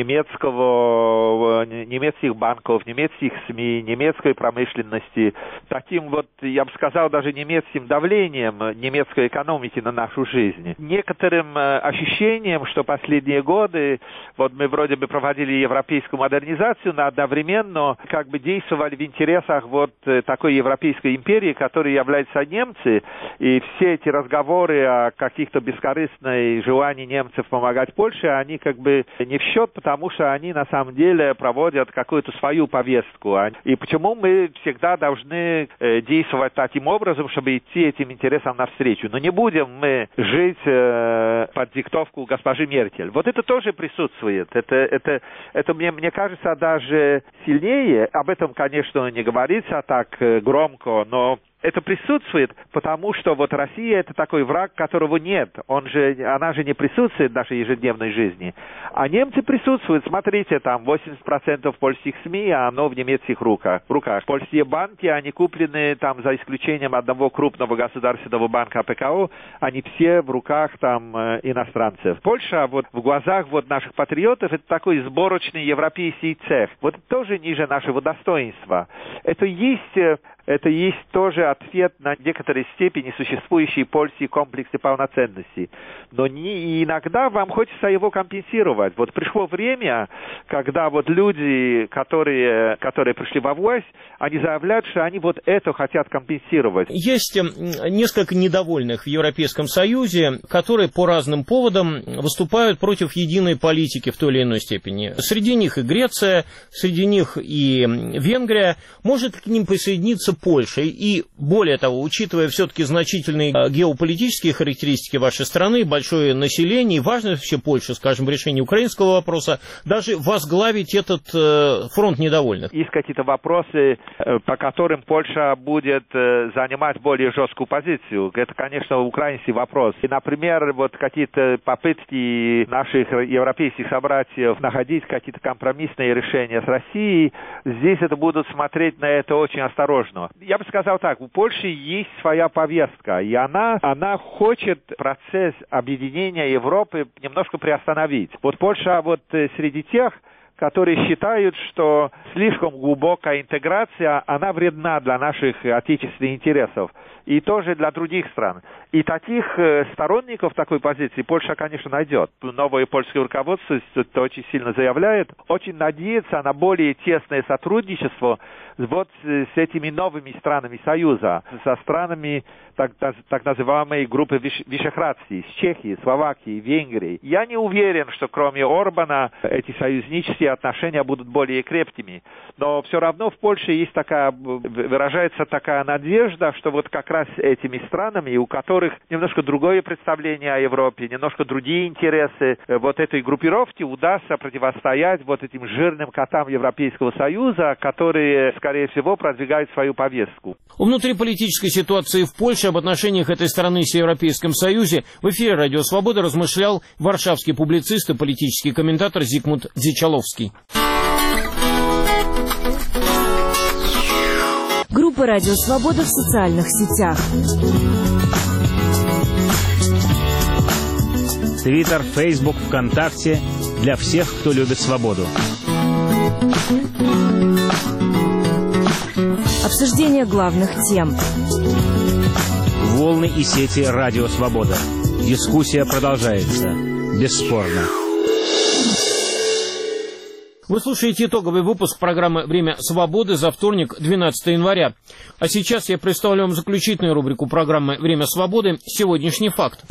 немецкого, немецких банков, немецких СМИ, немецкой промышленности, таким вот, я бы сказал, даже немецким давлением немецкой экономики на нашу жизнь. Некоторым ощущением, что последние годы, вот мы вроде бы проводили европейскую модернизацию, но одновременно как бы действовали в интересах вот такой европейской империи, которой являются немцы, и все эти разговоры о каких-то бескорыстной желании немцев помогать Польше, они как бы не в счет, потому что они на самом деле проводят какую-то свою повестку. И почему мы всегда должны действовать таким образом, чтобы идти этим интересам навстречу? Но не будем мы жить э, под диктовку госпожи Меркель. Вот это тоже присутствует. Это, это, это мне, мне кажется, даже сильнее. Об этом, конечно, не говорится так громко, но это присутствует, потому что вот Россия — это такой враг, которого нет. Он же, она же не присутствует в нашей ежедневной жизни. А немцы присутствуют. Смотрите, там восемьдесят процентов польских СМИ, а оно в немецких руках. руках. Польские банки, они куплены, там, за исключением одного крупного государственного банка А П К О, они все в руках там иностранцев. Польша вот в глазах вот наших патриотов — это такой сборочный европейский цех. Вот это тоже ниже нашего достоинства. Это есть... Это есть тоже ответ на некоторой степени существующие польские комплексы полноценности. Но не, иногда вам хочется его компенсировать. Вот пришло время, когда вот люди, которые, которые пришли во власть, они заявляют, что они вот это хотят компенсировать. Есть несколько недовольных в Европейском Союзе, которые по разным поводам выступают против единой политики в той или иной степени. Среди них и Греция, среди них и Венгрия. Может к ним присоединиться Польшей. И более того, учитывая все-таки значительные геополитические характеристики вашей страны, большое население, и важность вообще Польши, скажем, в решении украинского вопроса, даже возглавить этот э, фронт недовольных. Есть какие-то вопросы, по которым Польша будет занимать более жесткую позицию. Это, конечно, украинский вопрос. И, например, вот какие-то попытки наших европейских собратьев находить какие-то компромиссные решения с Россией, здесь это будут смотреть на это очень осторожно. Я бы сказал так, у Польши есть своя повестка, и она, она хочет процесс объединения Европы немножко приостановить. Вот Польша вот среди тех, которые считают, что слишком глубокая интеграция, она вредна для наших отечественных интересов и тоже для других стран. И таких сторонников такой позиции Польша, конечно, найдет. Новое польское руководство это очень сильно заявляет, очень надеется на более тесное сотрудничество вот с этими новыми странами Союза, со странами так, так называемой группы Вишеградской, с Чехией, Словакией, Венгрией. Я не уверен, что кроме Орбана эти союзнические отношения будут более крепкими. Но все равно в Польше есть такая, выражается такая надежда, что вот как раз этими странами, у которых немножко другое представление о Европе, немножко другие интересы, вот этой группировке удастся противостоять вот этим жирным котам Европейского Союза, которые, скорее всего, продвигают свою повестку. О внутриполитической ситуации в Польше, об отношениях этой страны с Европейским Союзом в эфире «Радио Свобода» размышлял варшавский публицист и политический комментатор Зигмунд Дзичаловский. Группа «Радио Свобода» в социальных сетях. Твиттер, Фейсбук, ВКонтакте. Для всех, кто любит свободу. Обсуждение главных тем. Волны и сети «Радио Свобода». Дискуссия продолжается. Бесспорно. Вы слушаете итоговый выпуск программы «Время свободы» за вторник, двенадцатого января. А сейчас я представлю вам заключительную рубрику программы «Время свободы» «Сегодняшний факт».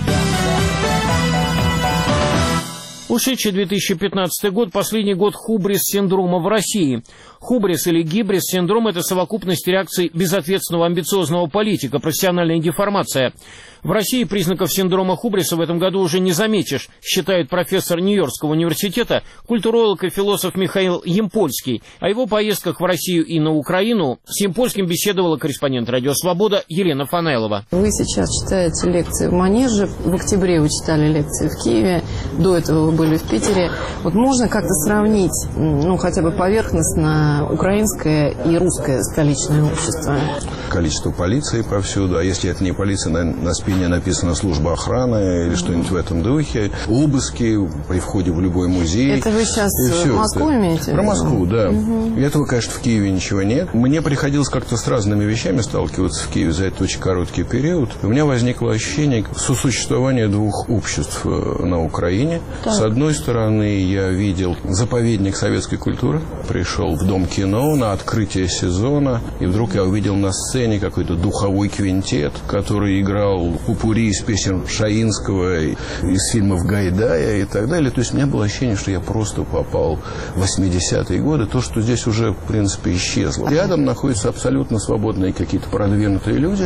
Ушедший две тысячи пятнадцатый год – последний год хубрис-синдрома в России. Хубрис или гибрис-синдром – это совокупность реакций безответственного амбициозного политика, профессиональная деформация. В России признаков синдрома Хубриса в этом году уже не заметишь, считает профессор Нью-Йоркского университета, культуролог и философ Михаил Ямпольский. О его поездках в Россию и на Украину с Ямпольским беседовала корреспондент «Радио Свобода» Елена Фанайлова. Вы сейчас читаете лекции в Манеже, в октябре вы читали лекции в Киеве, до этого вы были в Питере. Вот можно как-то сравнить, ну, хотя бы поверхностно, украинское и русское столичное общество? Количество полиции повсюду, а если это не полиция, на, на спине написано «служба охраны» или что-нибудь в этом духе, обыски при входе в любой музей. Это вы сейчас Москву это. имеете? Про Москву, да. Угу. Этого, конечно, в Киеве ничего нет. Мне приходилось как-то с разными вещами сталкиваться в Киеве за этот очень короткий период. У меня возникло ощущение сосуществования двух обществ на Украине. Так. С одной стороны, я видел заповедник советской культуры, пришел в Дом кино на открытие сезона, и вдруг я увидел на сцене какой-то духовой квинтет, который играл попурри из песен Шаинского, из фильмов Гайдая и так далее. То есть у меня было ощущение, что я просто попал в восьмидесятые годы, то, что здесь уже, в принципе, исчезло. Рядом находятся абсолютно свободные какие-то продвинутые люди,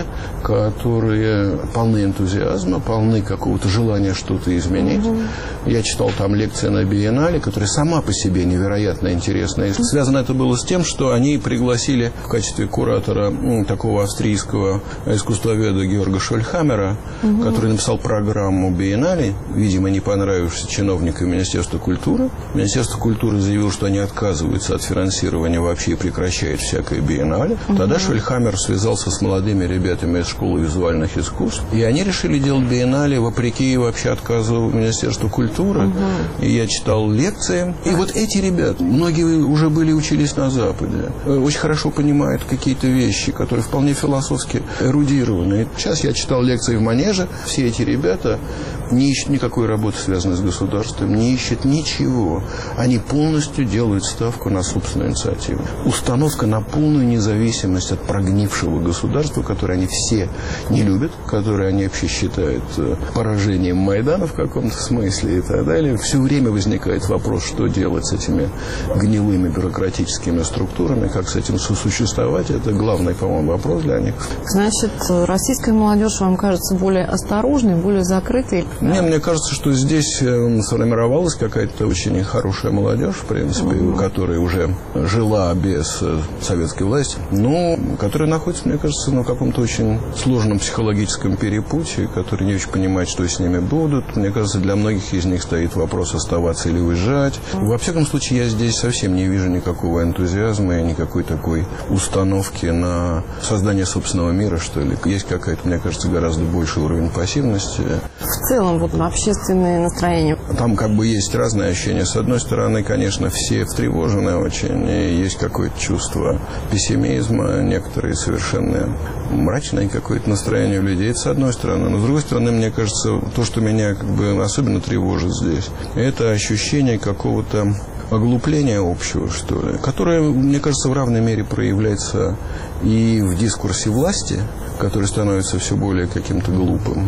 которые полны энтузиазма, полны какого-то желания что-то изменить. Угу. Я читал там лекции на Биеннале, которая сама по себе невероятно интересная. Связано это было с тем, что они пригласили в качестве куратора такого австрийского искусствоведа Георга Шольхаммера, угу. который написал программу Биеннале, видимо, не понравившись чиновникам Министерства культуры. Министерство культуры заявило, что они отказываются от финансирования вообще и прекращают всякое Биеннале. Угу. Тогда Шольхаммер связался с молодыми ребятами из школы визуальных искусств, и они решили делать Биеннале вопреки вообще отказу Министерства культуры. Угу. И я читал лекции. И вот эти ребята, многие уже были, учились на Западе, очень хорошо понимают какие-то вещи, которые вполне философски эрудированы. Сейчас я читал лекции в Манеже. Все эти ребята не ищут никакой работы, связанной с государством, не ищут ничего. Они полностью делают ставку на собственную инициативу. Установка на полную независимость от прогнившего государства, которое они все не любят, которое они вообще считают поражением Майдана в каком-то смысле и так далее. Все время возникает вопрос, что делать с этими гнилыми бюрократическими структурами, как с этим сосуществовать. Это главный, по-моему, вопрос для них. Значит, российская молодежь, вам кажется, более осторожной, более закрытой? Мне, мне кажется, что здесь сформировалась какая-то очень хорошая молодежь, в принципе, mm-hmm. которая уже жила без советской власти, но которая находится, мне кажется, на каком-то очень сложном психологическом перепутье, который не очень понимает, что с ними будут. Мне кажется, для многих из них стоит вопрос, оставаться или уезжать. Mm-hmm. Во всяком случае, я здесь совсем не вижу никакого энтузиазма и никакой такой установки на создание собственного мира, что ли. Есть какая-то, мне кажется, гораздо больший уровень пассивности. В целом, вот общественные настроения. Там как бы есть разные ощущения. С одной стороны, конечно, все встревожены очень, и есть какое-то чувство пессимизма, некоторые совершенно мрачное какое-то настроение у людей. Это с одной стороны. Но с другой стороны, мне кажется, то, что меня как бы особенно тревожит здесь, это ощущение какого-то оглупления общего, что ли, которое, мне кажется, в равной мере проявляется и в дискурсе власти, который становится все более каким-то глупым,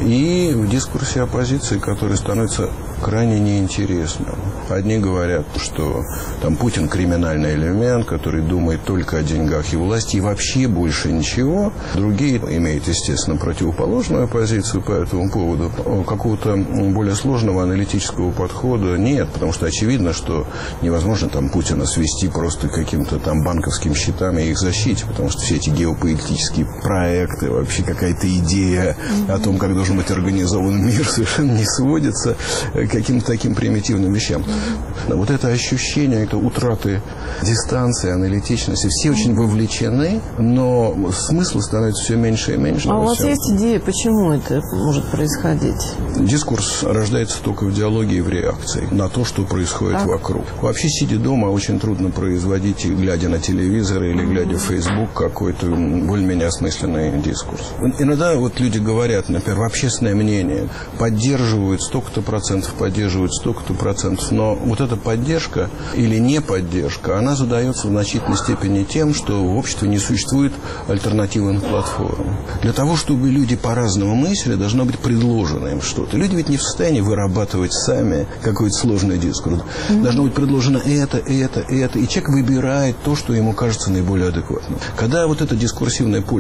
и в дискурсе оппозиции, который становится крайне неинтересным. Одни говорят, что там Путин криминальный элемент, который думает только о деньгах и власти, и вообще больше ничего. Другие имеют, естественно, противоположную позицию по этому поводу. Какого-то более сложного аналитического подхода нет, потому что очевидно, что невозможно там Путина свести просто к каким-то там банковским счетам и их защите, потому что все эти геополитические проекты, вообще какая-то идея о том, как должен быть организован мир, совершенно не сводится к каким-то таким примитивным вещам. Вот это ощущение, это утраты дистанции, аналитичности, все очень вовлечены, но смысла становится все меньше и меньше. А у вас есть идея, почему это может происходить? Дискурс рождается только в диалоге и в реакции на то, что происходит так вокруг. Вообще, сидя дома, очень трудно производить, глядя на телевизор или глядя в Facebook, какой-то более-менее осмысленный дискурс. Иногда вот люди говорят, например, общественное мнение поддерживают столько-то процентов, поддерживают столько-то процентов, но вот эта поддержка или не поддержка, она задается в значительной степени тем, что в обществе не существует альтернативных платформ. Для того, чтобы люди по-разному мыслили, должно быть предложено им что-то. Люди ведь не в состоянии вырабатывать сами какой-то сложный дискурс. Mm-hmm. Должно быть предложено это, это, это, и человек выбирает то, что ему кажется наиболее адекватным. Когда вот это дискурсивное поле сужается,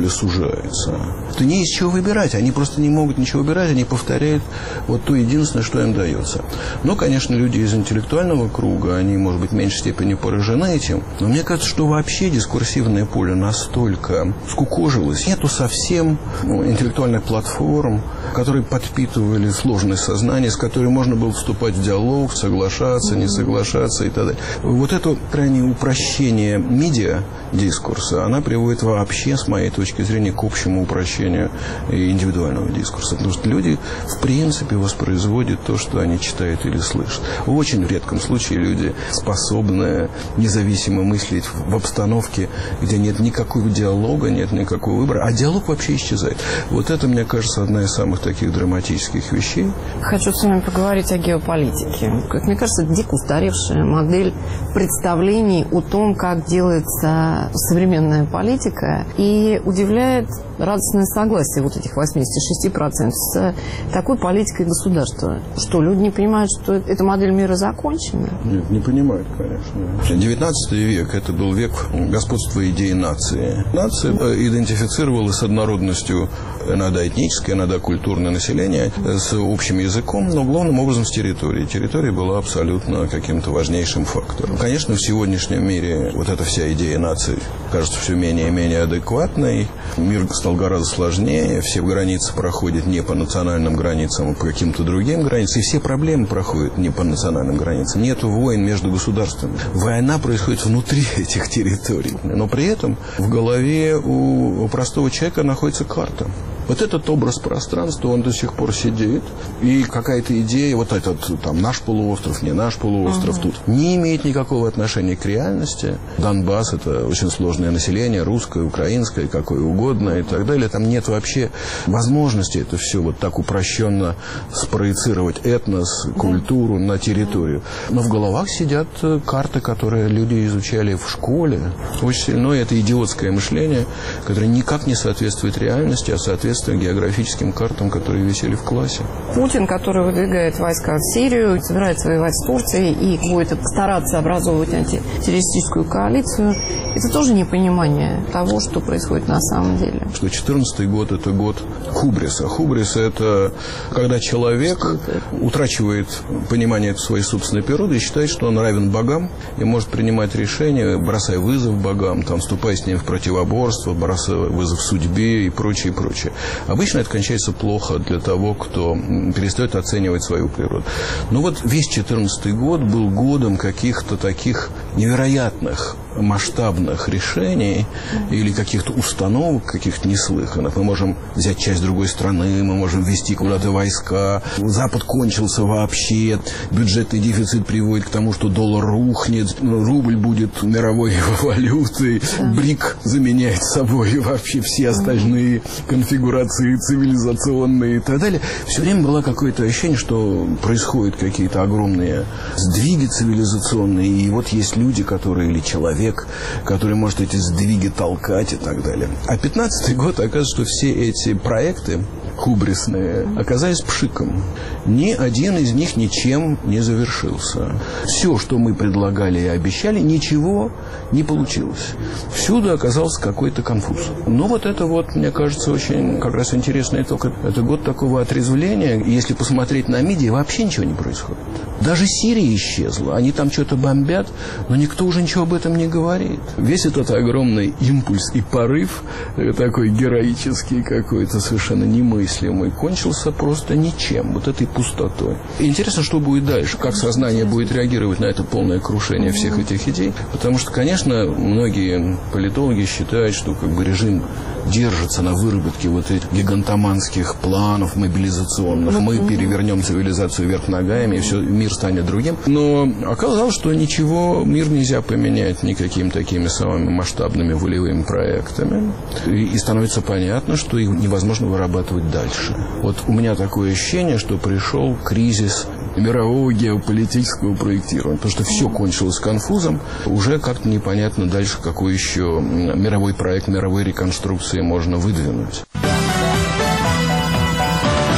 продолжается. То не из чего выбирать. Они просто не могут ничего выбирать, они повторяют вот то единственное, что им дается. Но, конечно, люди из интеллектуального круга, они, может быть, в меньшей степени поражены этим. Но мне кажется, что вообще дискурсивное поле настолько скукожилось. Нету совсем ну, интеллектуальных платформ, которые подпитывали сложное сознание, с которой можно было вступать в диалог, соглашаться, не соглашаться и так далее. Вот это крайнее упрощение медиа-дискурса, она приводит вообще, с моей точки зрения, к общему упрощению индивидуального дискурса. Потому что люди, в принципе, воспроизводят то, что они читают или слышат. В очень редком случае люди способны независимо мыслить в обстановке, где нет никакого диалога, нет никакого выбора, а диалог вообще исчезает. Вот это, мне кажется, одна из самых таких драматических вещей. Хочу с вами поговорить о геополитике. Как мне кажется, это дико устаревшая модель представлений о том, как делается современная политика, и удивляет радостное согласие вот этих восемьдесят шесть процентов с такой политикой государства. Что, люди не понимают, что эта модель мира закончена? Нет, не понимают, конечно. девятнадцатый век – это был век господства идеи нации. Нация идентифицировалась с однородностью иногда этническое, иногда культурное население, с общим языком, но главным образом с территорией. Территория была абсолютно каким-то важнейшим фактором. Конечно, в сегодняшнем мире вот эта вся идея нации кажется все менее и менее адекватной. Мир стал гораздо сложнее, все границы проходят не по национальным границам, а по каким-то другим границам, и все проблемы проходят не по национальным границам. Нет войн между государствами. Война происходит внутри этих территорий. Но при этом в голове у, у простого человека находится карта. Вот этот образ пространства, он до сих пор сидит, и какая-то идея, вот этот, там, наш полуостров, не наш полуостров, uh-huh. тут не имеет никакого отношения к реальности. Донбасс – это очень сложное население, русское, украинское, какое угодно и так далее. Там нет вообще возможности это все вот так упрощенно спроецировать этнос, культуру uh-huh. на территорию. Но в головах сидят карты, которые люди изучали в школе. Очень сильное это идиотское мышление, которое никак не соответствует реальности, а соответствует географическим картам, которые висели в классе. Путин, который выдвигает войска в Сирию, собирается воевать с Турцией и будет стараться образовывать антитеррористическую коалицию, это тоже непонимание того, что происходит на самом деле. Что четырнадцатый год – это год хубриса. Хубрис – это когда человек утрачивает понимание своей собственной природы и считает, что он равен богам и может принимать решения, бросая вызов богам, там, вступая с ним в противоборство, бросая вызов судьбе и прочее, и прочее. Обычно это кончается плохо для того, кто перестает оценивать свою природу. Но вот весь четырнадцатый год был годом каких-то таких невероятных масштабных решений или каких-то установок, каких-то неслыханных. Мы можем взять часть другой страны, мы можем ввести куда-то войска. Запад кончился вообще. Бюджетный дефицит приводит к тому, что доллар рухнет, рубль будет мировой валютой, БРИК заменяет собой вообще все остальные конфигурации цивилизационные и так далее. Все время было какое-то ощущение, что происходят какие-то огромные сдвиги цивилизационные, и вот есть люди, которые, или человек, который может эти сдвиги толкать и так далее. А пятнадцатый год, оказывается, что все эти проекты хубрисные оказались пшиком. Ни один из них ничем не завершился. Все, что мы предлагали и обещали, ничего не получилось. Всюду оказался какой-то конфуз. Но вот это вот, мне кажется, очень как раз интересный итог. Это год такого отрезвления. Если посмотреть на медиа, вообще ничего не происходит. Даже Сирия исчезла. Они там что-то бомбят, но никто уже ничего об этом не говорит. Весь этот огромный импульс и порыв, такой героический какой-то, совершенно немыслимый, кончился просто ничем, вот этой пустотой. И интересно, что будет дальше, как сознание будет реагировать на это полное крушение всех этих идей, потому что, конечно, многие политологи считают, что как бы режим держится на выработке вот этих гигантоманских планов мобилизационных. Мы перевернем цивилизацию вверх ногами, и все, мир станет другим. Но оказалось, что ничего, мир нельзя поменять никакими такими самыми масштабными волевыми проектами. И, и становится понятно, что их невозможно вырабатывать дальше. Вот у меня такое ощущение, что пришел кризис мирового геополитического проектирования. Потому что все кончилось конфузом. Уже как-то непонятно дальше, какой еще мировой проект, мировой реконструкции можно выдвинуть.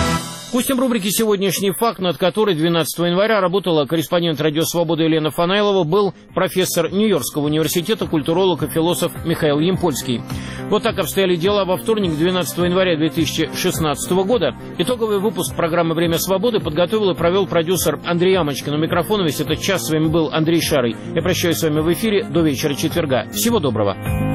Пустим рубрики «Сегодняшний факт», над которой двенадцатого января работала корреспондент «Радио Свобода» Елена Фанайлова, был профессор Нью-Йоркского университета, культуролог и философ Михаил Ямпольский. Вот так обстояли дела во вторник, двенадцатого января две тысячи шестнадцатого года. Итоговый выпуск программы «Время свободы» подготовил и провел продюсер Андрей Ямочкин. У микрофона весь этот час с вами был Андрей Шарый. Я прощаюсь с вами в эфире до вечера четверга. Всего доброго.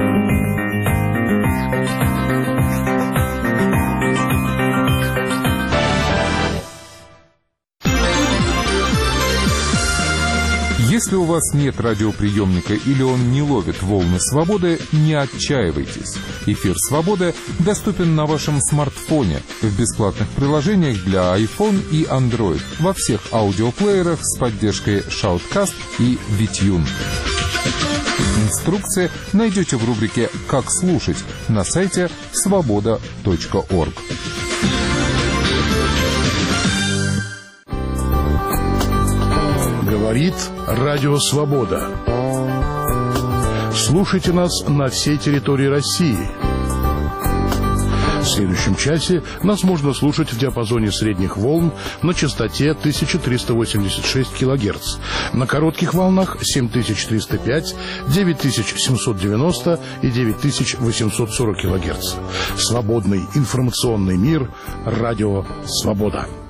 Если у вас нет радиоприемника или он не ловит волны свободы, не отчаивайтесь. Эфир «Свободы» доступен на вашем смартфоне в бесплатных приложениях для iPhone и Android во всех аудиоплеерах с поддержкой Shoutcast и Витюн. Инструкции найдете в рубрике «Как слушать» на сайте свобода точка орг. Говорит Радио Свобода. Слушайте нас на всей территории России. В следующем часе нас можно слушать в диапазоне средних волн на частоте тысяча триста восемьдесят шесть килогерц, на коротких волнах семь тысяч триста пять, девять тысяч семьсот девяносто и девять тысяч восемьсот сорок килогерц. Свободный информационный мир. Радио Свобода.